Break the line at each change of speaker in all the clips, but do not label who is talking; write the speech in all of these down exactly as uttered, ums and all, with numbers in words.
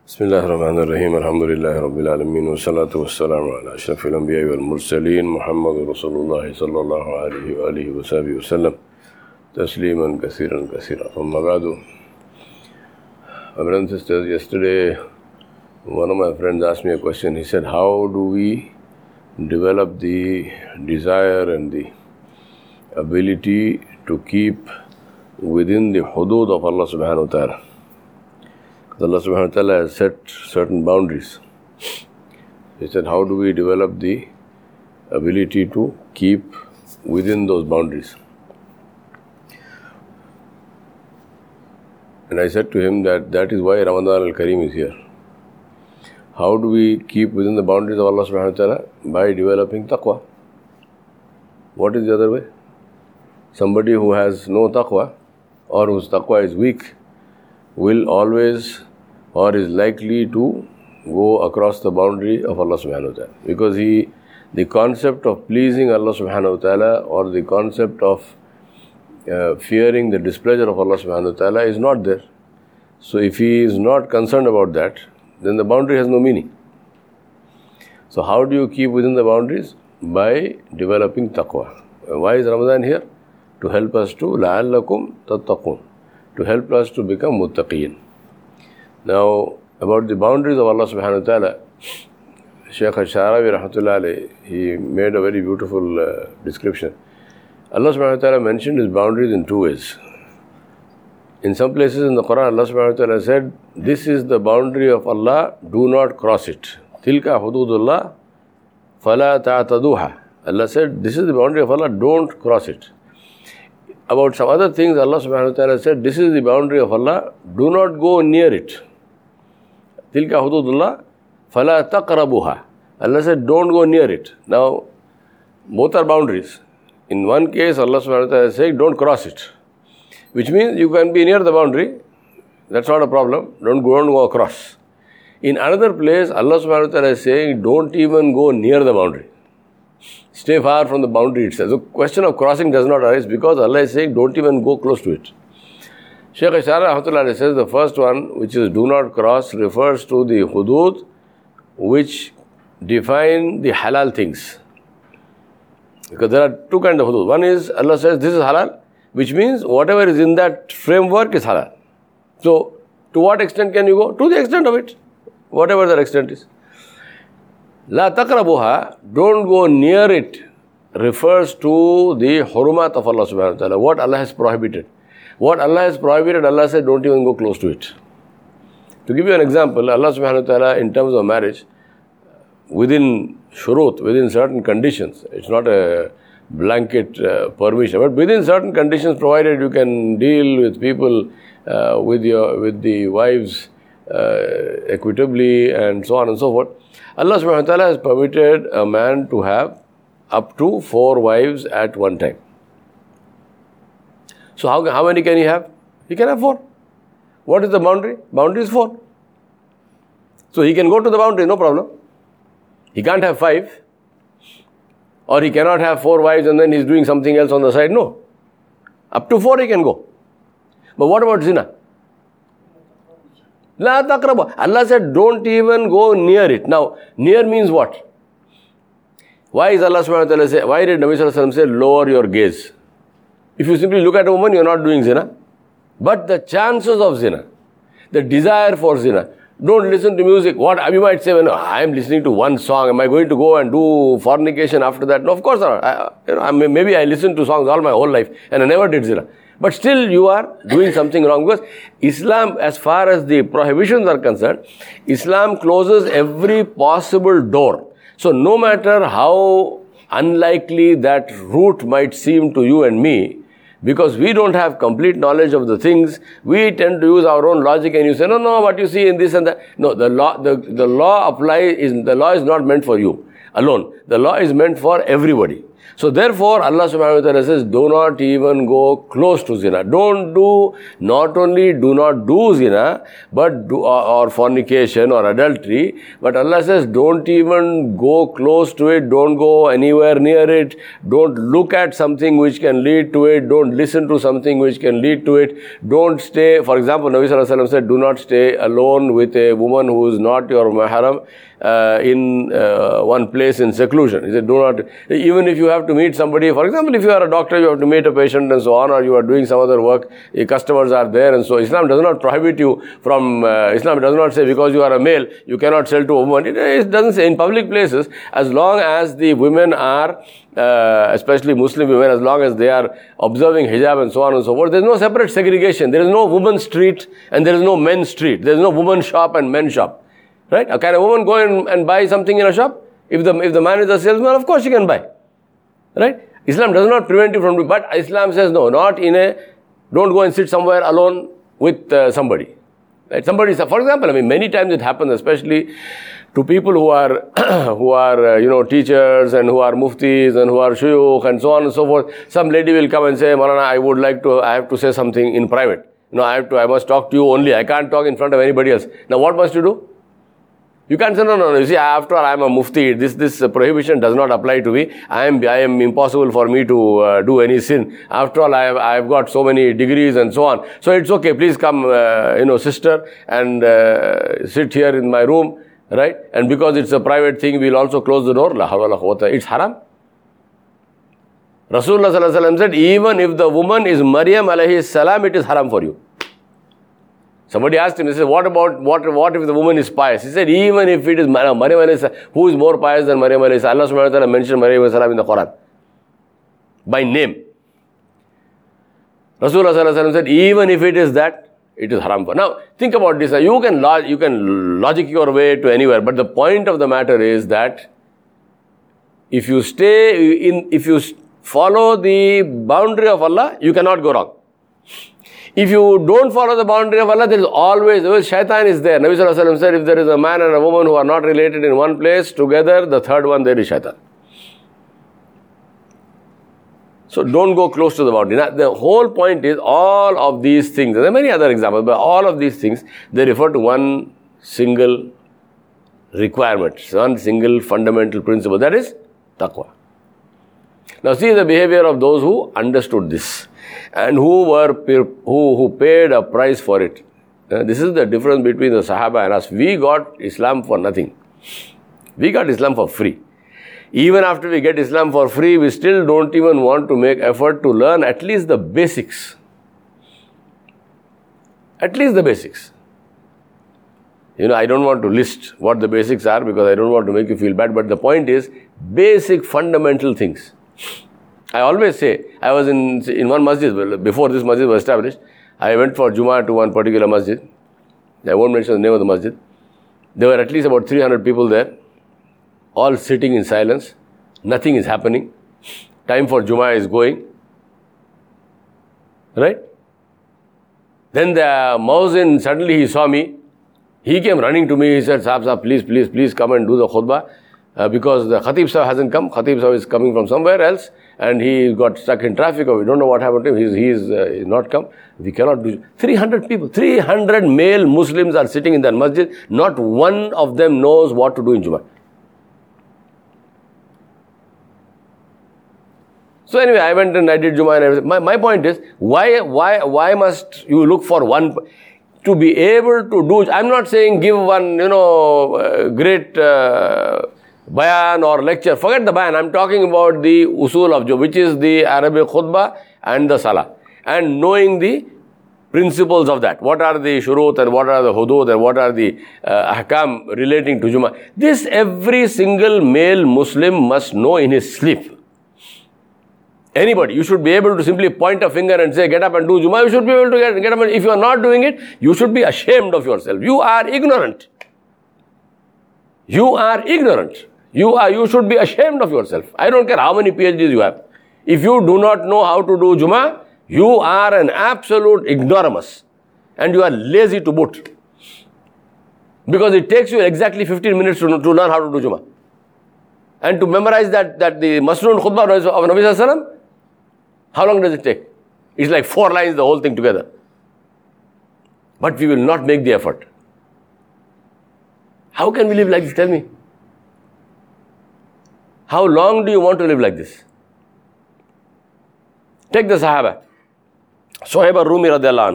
Bismillahirrahmanirrahim. Alhamdulillahi Rabbil Alameen. Wa salatu wa salamu ala ashrafil anbiya wal mursaleen. Muhammad Rasulullah sallallahu alayhi wa alihi wa sahbihi wa sallam. Tasliman kathiran kathira. Amma ba'du. My brothers and sisters, yesterday one of my friends asked me a question. He said, how do we develop the desire and the ability to keep within the hudud of Allah subhanahu wa ta'ala? Allah subhanahu wa ta'ala has set certain boundaries. He said, how do we develop the ability to keep within those boundaries? And I said to him that that is why Ramadan al-Kareem is here. How do we keep within the boundaries of Allah subhanahu wa ta'ala? By developing taqwa. What is the other way? Somebody who has no taqwa or whose taqwa is weak will always or is likely to go across the boundary of Allah subhanahu wa ta'ala. Because he, the concept of pleasing Allah subhanahu wa ta'ala or the concept of uh, fearing the displeasure of Allah subhanahu wa ta'ala is not there. So if he is not concerned about that, then the boundary has no meaning. So how do you keep within the boundaries? By developing taqwa. Why is Ramadan here? To help us to لَعَلَّكُمْ تَتَّقُونَ, to help us to become muttaqeen. Now, about the boundaries of Allah subhanahu wa ta'ala, Shaykh al-Sha'rawi rahmatullah alayhi, he made a very beautiful uh, description. Allah subhanahu wa ta'ala mentioned his boundaries in two ways. In some places in the Quran, Allah subhanahu wa ta'ala said, this is the boundary of Allah, do not cross it. Tilka hududullah, fala ta'taduha. Allah said, this is the boundary of Allah, don't cross it. About some other things, Allah subhanahu wa ta'ala said, this is the boundary of Allah, do not go near it. Tilka hududullah, fala taqrabuha. Allah said, don't go near it. Now, both are boundaries. In one case, Allah subhanahu wa ta'ala is saying, don't cross it. Which means you can be near the boundary, that's not a problem, don't go, don't go across. In another place, Allah subhanahu wa ta'ala is saying, don't even go near the boundary. Stay far from the boundary itself. The question of crossing does not arise because Allah is saying, don't even go close to it. Shaykh al-Sha'rawi says the first one, which is do not cross, refers to the hudud which define the halal things. Because there are two kinds of hudud. One is, Allah says, this is halal, which means whatever is in that framework is halal. So, to what extent can you go? To the extent of it, whatever that extent is. La taqrabuha, don't go near it, refers to the hurumat of Allah subhanahu wa ta'ala, what Allah has prohibited. What Allah has prohibited, Allah said, don't even go close to it. To give you an example, Allah subhanahu wa ta'ala, in terms of marriage, within shurut, within certain conditions, it's not a blanket uh, permission, but within certain conditions, provided you can deal with people, uh, with your, with the wives uh, equitably and so on and so forth, Allah subhanahu wa ta'ala has permitted a man to have up to four wives at one time. So how, how many can he have? He can have four. What is the boundary? Boundary is four. So he can go to the boundary, no problem. He can't have five. Or he cannot have four wives and then he's doing something else on the side. No. Up to four he can go. But what about zina? La taqrabu. Allah said, don't even go near it. Now, near means what? Why is Allah subhanahu wa ta'ala say, why did Nabi sallallahu alayhi wa sallam say, lower your gaze? If you simply look at a woman, you are not doing zina. But the chances of zina, the desire for zina, don't listen to music. What you might say, well, I am listening to one song, am I going to go and do fornication after that? No, of course not. I, you know, I, maybe I listened to songs all my whole life and I never did zina. But still you are doing something wrong because Islam, as far as the prohibitions are concerned, Islam closes every possible door. So no matter how unlikely that route might seem to you and me, because we don't have complete knowledge of the things, we tend to use our own logic and you say, no, no, what you see in this and that. No, the law, the, the law applies, is, the law is not meant for you alone. The law is meant for everybody. So therefore, Allah subhanahu wa ta'ala says, do not even go close to zina. Don't do, not only do not do zina, but do, or, or fornication or adultery, but Allah says, don't even go close to it, don't go anywhere near it, don't look at something which can lead to it, don't listen to something which can lead to it, don't stay, for example, Nabi sallallahu alaihi wasallam said, do not stay alone with a woman who is not your mahram, Uh, in uh, one place in seclusion. He said, do not, even if you have to meet somebody, for example, if you are a doctor, you have to meet a patient and so on, or you are doing some other work, your customers are there, and so Islam does not prohibit you from, uh, Islam does not say because you are a male, you cannot sell to a woman. It, it doesn't say in public places, as long as the women are, uh, especially Muslim women, as long as they are observing hijab and so on and so forth, there is no separate segregation. There is no women's street and there is no men's street. There is no women's shop and men's shop. Right? Can a woman go in and buy something in a shop? If the if the man is a salesman, of course she can buy. Right? Islam does not prevent you from doing, but Islam says no, not in a, don't go and sit somewhere alone with uh, somebody. Right? Somebody, for example, I mean, many times it happens, especially to people who are who are uh, you know teachers and who are muftis and who are shuyukh and so on and so forth. Some lady will come and say, Maulana, I would like to, I have to say something in private. You know, I have to, I must talk to you only. I can't talk in front of anybody else. Now, what must you do? You can't say, no, no, no. You see, after all, I am a mufti. This this uh, prohibition does not apply to me. I am I am impossible for me to uh, do any sin. After all, I have I have got so many degrees and so on. So it's okay. Please come, uh, you know, sister, and uh, sit here in my room, right? And because it's a private thing, we'll also close the door. La hawla la quwwata. It's haram. Rasulullah sallallahu alaihi wasallam said, even if the woman is Maryam alayhi salam, it is haram for you. Somebody asked him, he said, what about, what, what if the woman is pious? He said, even if it is Maryam alayhi salam, who is more pious than Maryam alayhi salam? Allah subhanahu wa ta'ala mentioned Maryam alayhi salam in the Quran. By name. Rasulullah sallallahu alaihi wasallam said, even if it is that, it is haram for. Now, think about this. You can, log, you can logic your way to anywhere, but the point of the matter is that if you stay in, if you follow the boundary of Allah, you cannot go wrong. If you don't follow the boundary of Allah, there is always, always shaitan is there. Nabi sallallahu alaihi wasallam said, if there is a man and a woman who are not related in one place together, the third one there is shaitan. So don't go close to the boundary. Now, the whole point is all of these things, there are many other examples, but all of these things, they refer to one single requirement, one single fundamental principle, that is taqwa. Now see the behavior of those who understood this and who were who who paid a price for it. Uh, this is the difference between the Sahaba and us. We got Islam for nothing. We got Islam for free. Even after we get Islam for free, we still don't even want to make effort to learn at least the basics. At least the basics. You know, I don't want to list what the basics are because I don't want to make you feel bad, but the point is basic fundamental things. I always say, I was in in one masjid, before this masjid was established, I went for Jummah to one particular masjid. I won't mention the name of the masjid. There were at least about three hundred people there, all sitting in silence. Nothing is happening. Time for Jummah is going. Right? Then the Muazzin, suddenly he saw me. He came running to me. He said, Sahab, Sahab, please, please, please come and do the khutbah. Uh, because the Khatib Sahib hasn't come. Khatib Sahib is coming from somewhere else. And he got stuck in traffic, or we don't know what happened to him. He's, he's, uh, he's not come. We cannot do. three hundred people, three hundred male Muslims are sitting in that masjid. Not one of them knows what to do in Jummah. So anyway, I went and I did Jummah and everything. My, my point is, why, why, why must you look for one, to be able to do, I'm not saying give one, you know, uh, great uh, bayan or lecture. Forget the bayan. I'm talking about the usul of Jummah, which is the Arabic khutbah and the salah. And knowing the principles of that. What are the shurut and what are the hudud and what are the uh, ahkam relating to Jummah. This every single male Muslim must know in his sleep. Anybody, you should be able to simply point a finger and say, get up and do Jummah. You should be able to get, get up. And if you are not doing it, you should be ashamed of yourself. You are ignorant. You are ignorant. You are. You should be ashamed of yourself. I don't care how many P H Ds you have. If you do not know how to do Jummah, you are an absolute ignoramus. And you are lazy to boot. Because it takes you exactly fifteen minutes to, to learn how to do Jummah. And to memorize that, that the Masnoon Khutbah of Nabi Sallallahu Alaihi Wasallam, how long does it take? It's like four lines, the whole thing together. But we will not make the effort. How can we live like this? Tell me. How long do you want to live like this? Take the Sahaba. Suhaib al-Rumi radiallahu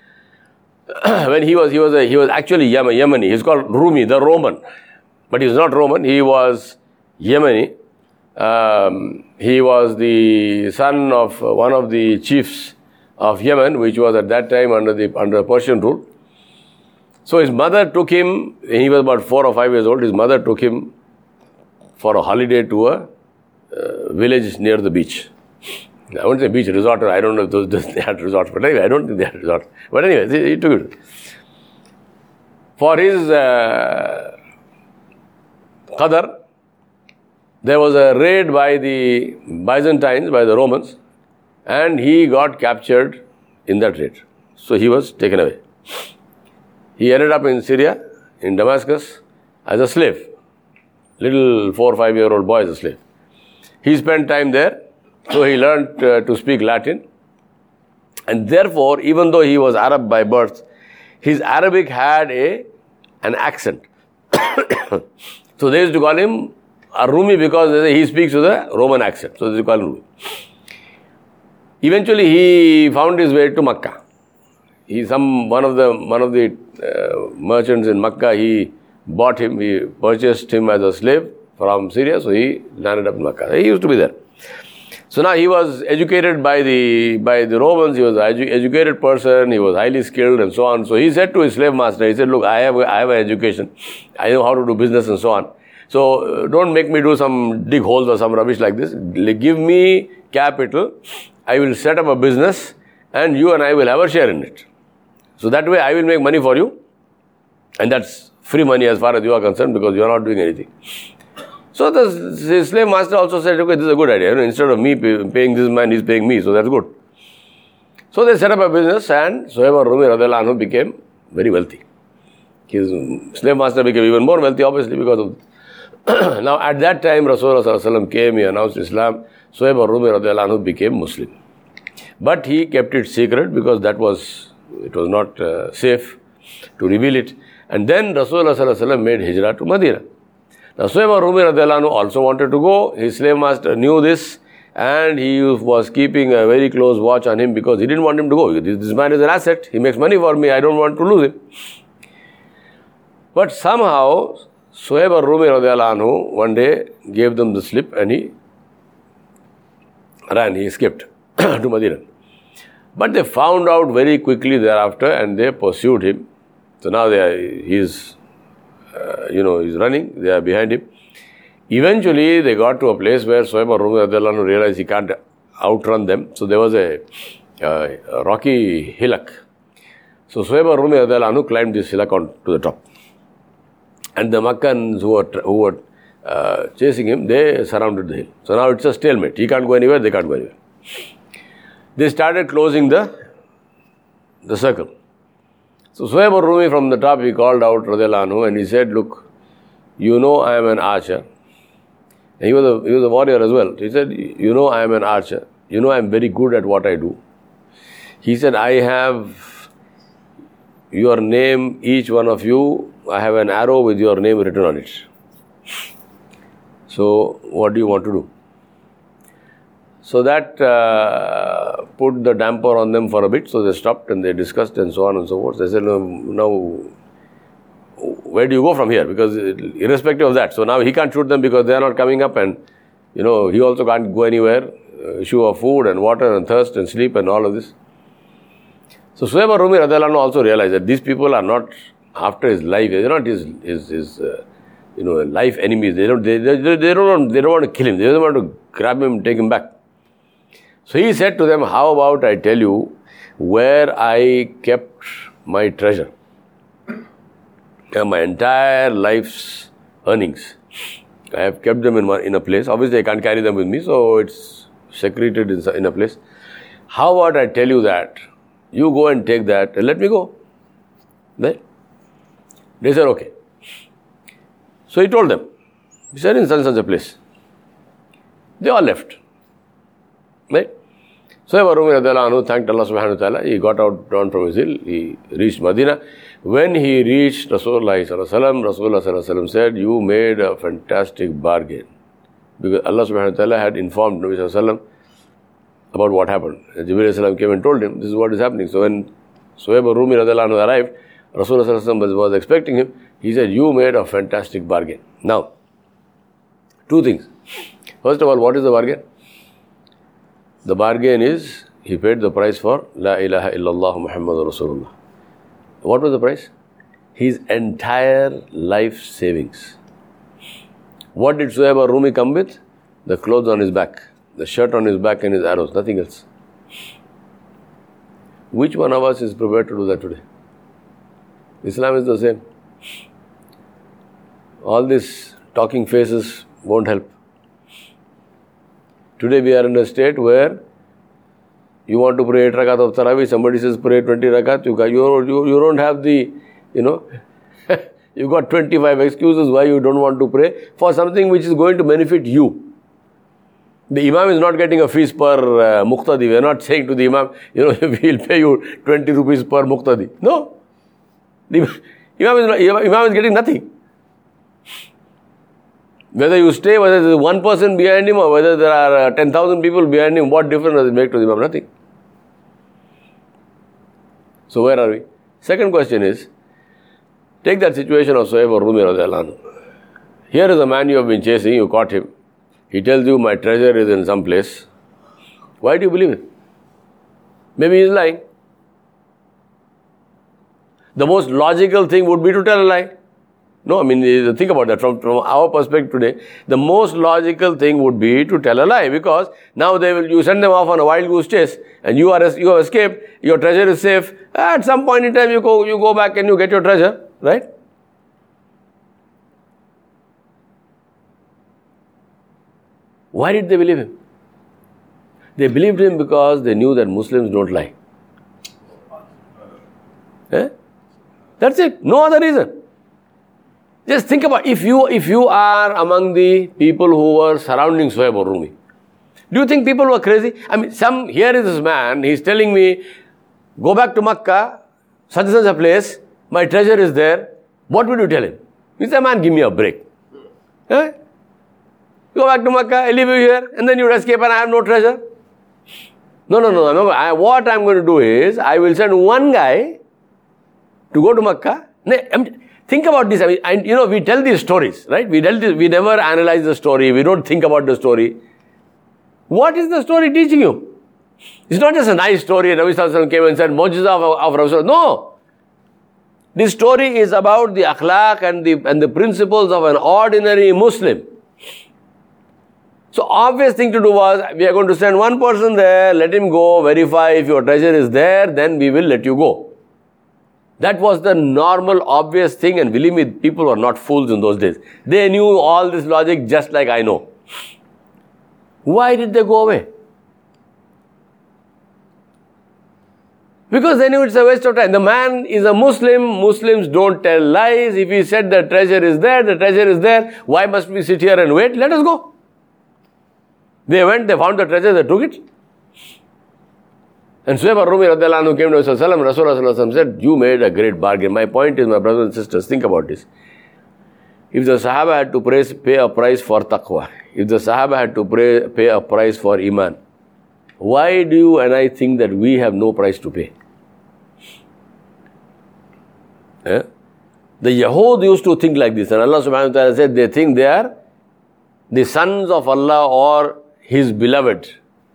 anhu. When he was, he was, a, he was actually Yemeni. He's called Rumi, the Roman. But he was not Roman. He was Yemeni. Um, he was the son of one of the chiefs of Yemen, which was at that time under the under Persian rule. So his mother took him, he was about four or five years old, his mother took him for a holiday to a uh, village near the beach. I won't say beach, resort, I don't know if those they had resorts, but anyway, I don't think they had resorts. But anyway, he, he took it. For his uh, qadar, there was a raid by the Byzantines, by the Romans, and he got captured in that raid. So he was taken away. He ended up in Syria, in Damascus, as a slave. Little four or five year old boy as a slave. He spent time there, so he learned uh, to speak Latin. And therefore, even though he was Arab by birth, his Arabic had a an accent. So they used to call him a Rumi because he speaks with a Roman accent. So they used to call him Rumi. Eventually, he found his way to Makkah. He, some one of the one of the uh, merchants in Makkah, he bought him, he purchased him as a slave from Syria, so he landed up in Makkah. He used to be there. So now he was educated by the by the Romans. He was an edu- educated person. He was highly skilled and so on. So he said to his slave master, he said, "Look, I have I have an education. I know how to do business and so on. So uh, don't make me do some dig holes or some rubbish like this. Give me capital. I will set up a business and you and I will have a share in it. So that way I will make money for you. And that's free money as far as you are concerned because you are not doing anything." So the, the slave master also said, "Okay, this is a good idea. You know, instead of me pay, paying this man, he's paying me. So that's good." So they set up a business and Suhaib al-Rumi radiallahu anhu became very wealthy. His slave master became even more wealthy obviously because of now at that time Rasulullah sallallahu alaihi wasallam came, he announced Islam. Suhaib al-Rumi radiallahu anhu became Muslim. But he kept it secret because that was, it was not uh, safe to reveal it. And then Rasulullah sallallahu alaihi wasallam made hijrah to Medina. Now Suhaib al-Rumi radiallahu anhu also wanted to go. His slave master knew this and he was keeping a very close watch on him because he didn't want him to go. This man is an asset. He makes money for me. I don't want to lose him. But somehow Suhaib al-Rumi radiallahu anhu one day gave them the slip and he ran, he escaped to Medina. But they found out very quickly thereafter and they pursued him. So now they are, he's, uh, you know, he's running, they are behind him. Eventually they got to a place where Suhaib al-Rumi radiallahu anhu realized he can't outrun them. So there was a, uh, a rocky hillock. So Suhaib al-Rumi radiallahu anhu climbed this hillock on to the top. And the Makkans who were, who were uh, chasing him, they surrounded the hill. So now it's a stalemate. He can't go anywhere, they can't go anywhere. They started closing the, the circle. So Suhaib al-Rumi from the top, he called out radiallahu anhu and he said, "Look, you know I am an archer." And he was a, he was a warrior as well. He said, "You know I am an archer. You know I am very good at what I do." He said, "I have your name, each one of you, I have an arrow with your name written on it. So what do you want to do?" So that uh, put the damper on them for a bit. So they stopped and they discussed and so on and so forth. They said, "No, now, where do you go from here?" Because irrespective of that. So now he can't shoot them because they are not coming up and, you know, he also can't go anywhere. Uh, issue of food and water and thirst and sleep and all of this. So Suhaib al-Rumi radiallahu anhu also realized that these people are not after his life. They are not his, his, his uh, you know, life enemies. They don't, they, they, they, don't want, they don't want to kill him. They don't want to grab him and take him back. So he said to them, "How about I tell you where I kept my treasure, my entire life's earnings. I have kept them in, one, in a place. Obviously, I can't carry them with me, so it's secreted in, in a place. How about I tell you that? You go and take that and let me go." They, they said, "Okay." So he told them. He said, "In such such a place." They all left. Right? So Rumi radiallahu anhu thanked Allah subhanahu wa ta'ala. He got out down from his hill. He reached Medina. When he reached Rasulullah sallallahu alaihi wasallam, Rasulullah sallallahu alaihi wasallam said, you made a fantastic bargain. Because Allah subhanahu wa ta'ala had informed Nabi sallallahu alaihi wasallam about what happened. Jibreel sallam came and told him, this is what is happening. So when Suhaib Rumi radiallahu anhu arrived, Rasulullah sallallahu alaihi wasallam was, was expecting him. He said, you made a fantastic bargain. Now, two things. First of all, what is the bargain? The bargain is, he paid the price for La ilaha illallah Muhammadur Rasulullah. What was the price? His entire life savings. What did Suhaib Rumi come with? The clothes on his back, the shirt on his back and his arrows, nothing else. Which one of us is prepared to do that today? Islam is the same. All these talking faces won't help. Today we are in a state where you want to pray eight rakat of Tarawih, somebody says pray twenty rakat, you, you, you, you don't have the, you know, you got twenty-five excuses why you don't want to pray for something which is going to benefit you. The Imam is not getting a fees per uh, Muqtadi. We are not saying to the Imam, you know, we'll pay you twenty rupees per Muqtadi. No. The Imam is, not, Imam is getting nothing. Whether you stay, whether there is one person behind him or whether there are uh, ten thousand people behind him, what difference does it make to the Imam? Nothing. So where are we? Second question is, take that situation of Suhaib Rumi radiallahu anhu. Here is a man you have been chasing, you caught him. He tells you, my treasure is in some place. Why do you believe him? Maybe he is lying. The most logical thing would be to tell a lie. No, I mean, think about that. From, from our perspective today, the most logical thing would be to tell a lie, because now they will, you send them off on a wild goose chase and you are you have escaped, your treasure is safe. At some point in time, you go, you go back and you get your treasure, right? Why did they believe him? They believed him because they knew that Muslims don't lie. Eh? That's it. No other reason. Just think about, if you if you are among the people who were surrounding Suhaib Rumi, do you think people were crazy? I mean, some, here is this man, he's telling me, go back to Makkah, such and such a place, my treasure is there. What would you tell him? He said, man, give me a break. Eh? Go back to Makkah, I leave you here, and then you escape and I have no treasure. No, no, no, no. I, what I'm going to do is, I will send one guy to go to Makkah. Think about this. I mean, and, you know, we tell these stories, right? We tell this, we never analyze the story. We don't think about the story. What is the story teaching you? It's not just a nice story. Nabi Sallallahu Alaihi Wasallam came and said, Mu'jiza of, of Rasulullah. No. This story is about the akhlaq and the, and the principles of an ordinary Muslim. So obvious thing to do was, we are going to send one person there, let him go, verify if your treasure is there, then we will let you go. That was the normal, obvious thing, and believe me, people were not fools in those days. They knew all this logic just like I know. Why did they go away? Because they knew it's a waste of time. The man is a Muslim. Muslims don't tell lies. If he said the treasure is there, the treasure is there. Why must we sit here and wait? Let us go. They went, they found the treasure, they took it. And Suhaib Rumi radiallahu anhu came to Rasulullah, Rasulullah said, you made a great bargain. My point is, my brothers and sisters, think about this. If the Sahaba had to praise, pay a price for taqwa, if the Sahaba had to pray, pay a price for iman, why do you and I think that we have no price to pay? Eh? The Yahud used to think like this, and Allah subhanahu wa ta'ala said they think they are the sons of Allah or His beloved.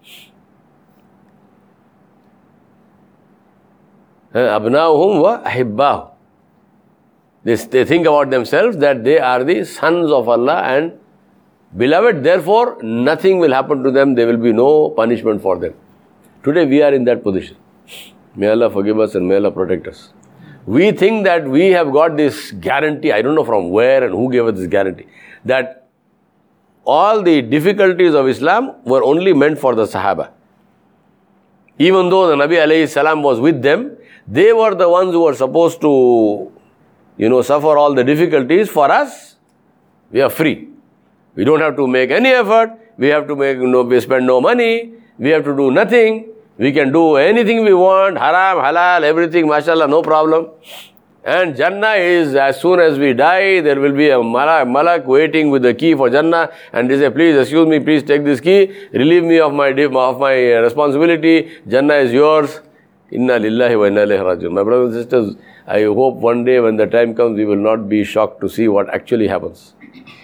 Abna'uhum wa ahibbah. They, they think about themselves that they are the sons of Allah and beloved, therefore nothing will happen to them, there will be no punishment for them. Today we are in that position. May Allah forgive us and may Allah protect us. We think that we have got this guarantee, I don't know from where and who gave us this guarantee, that all the difficulties of Islam were only meant for the Sahaba. Even though the Nabi alayhi salam was with them, they were the ones who were supposed to, you know, suffer all the difficulties. For us, we are free. We don't have to make any effort. we have to make no, we spend no money, we have to do nothing, we can do anything we want, haram, halal, everything, mashallah, no problem. And Jannah is, as soon as we die, there will be a malak, malak waiting with the key for Jannah, and they say, please, excuse me, please take this key, relieve me of my of my responsibility, Jannah is yours. Inna lillahi wa inna ilayhi raji'un. My brothers and sisters, I hope one day when the time comes, we will not be shocked to see what actually happens.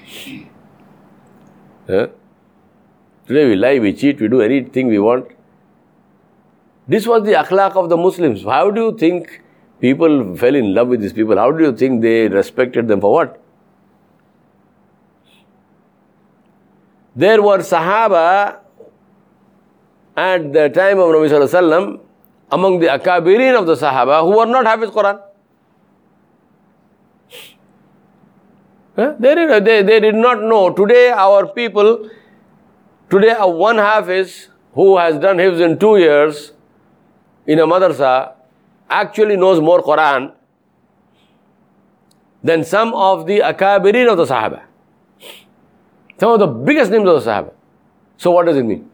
Huh? Today we lie, we cheat, we do anything we want. This was the akhlaq of the Muslims. How do you think people fell in love with these people? How do you think they respected them for what? There were Sahaba at the time of Nabi Sallallahu Alaihi Wasallam, among the akabirin of the Sahaba, who were not Hafiz Quran. Huh? They, did, they, they did not know. Today our people, today a one Hafiz who has done Hifz in two years in a madrasa actually knows more Quran than some of the akabirin of the Sahaba. Some of the biggest names of the Sahaba. So what does it mean?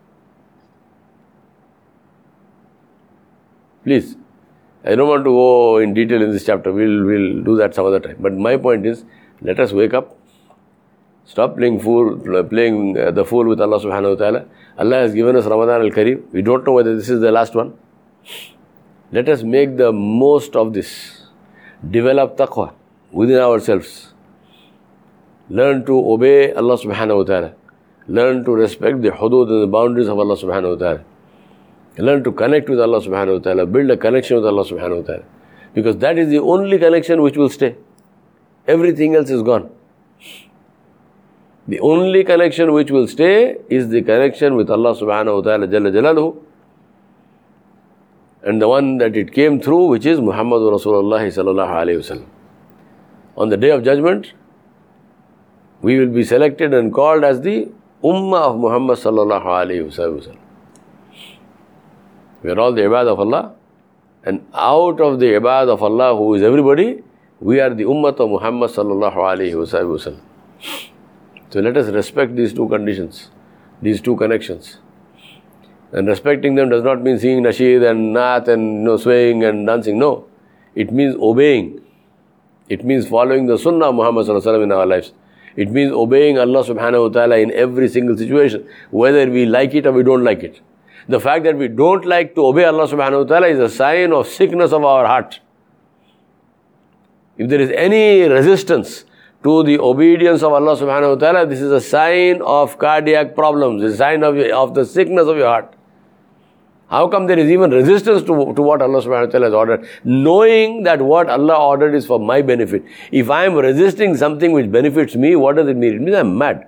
Please, I don't want to go in detail in this chapter. We'll, we'll do that some other time. But my point is, let us wake up. Stop playing fool, playing the fool with Allah subhanahu wa ta'ala. Allah has given us Ramadan al-Kareem. We don't know whether this is the last one. Let us make the most of this. Develop taqwa within ourselves. Learn to obey Allah subhanahu wa ta'ala. Learn to respect the hudud and the boundaries of Allah subhanahu wa ta'ala. Learn to connect with Allah subhanahu wa ta'ala. Build a connection with Allah subhanahu wa ta'ala. Because that is the only connection which will stay. Everything else is gone. The only connection which will stay is the connection with Allah subhanahu wa ta'ala Jalla Jalaluhu. And the one that it came through, which is Muhammadur Rasulullah sallallahu alayhi wa sallam. On the day of judgment, we will be selected and called as the Ummah of Muhammad sallallahu alayhi wa sallam. We are all the ibad of Allah, and out of the ibad of Allah, who is everybody, we are the Ummah of Muhammad sallallahu alayhi wa sallam. So let us respect these two conditions, these two connections. And respecting them does not mean singing nasheed and naat and you know, swaying and dancing. No. It means obeying. It means following the sunnah of Muhammad sallallahu alaihi wasallam in our lives. It means obeying Allah subhanahu wa ta'ala in every single situation, whether we like it or we don't like it. The fact that we don't like to obey Allah subhanahu wa ta'ala is a sign of sickness of our heart. If there is any resistance to the obedience of Allah subhanahu wa ta'ala, this is a sign of cardiac problems, a sign of, of the sickness of your heart. How come there is even resistance to, to what Allah subhanahu wa ta'ala has ordered? Knowing that what Allah ordered is for my benefit. If I am resisting something which benefits me, what does it mean? It means I am mad.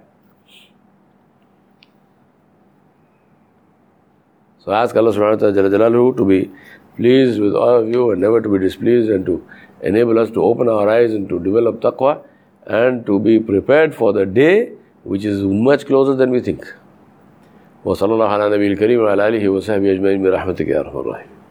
So ask Allah subhanahu wa ta'ala to be pleased with all of you and never to be displeased, and to enable us to open our eyes and to develop taqwa and to be prepared for the day which is much closer than we think. وصلى الله على نبي الكريم وعلى آله وصحبه أجمعين برحمتك يا أرحم الراحمين.